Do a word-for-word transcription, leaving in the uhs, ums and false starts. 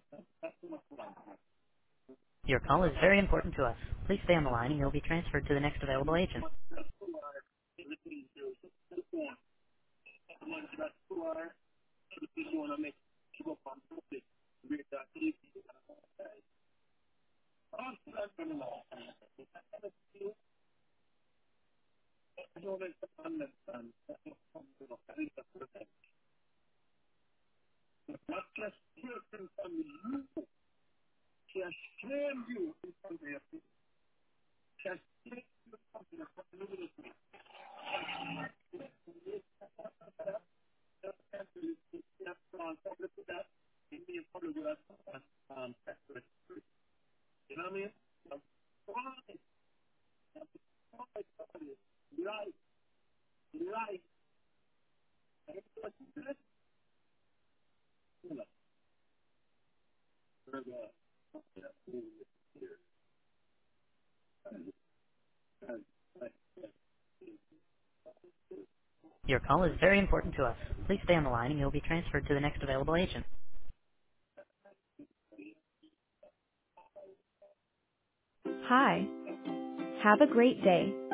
Your call is very important to us. Please stay on the line and you'll be transferred to the next available agent. Your call is very important to us. Please stay on the line and you'll be transferred to the next available agent. Hi. Have a great day.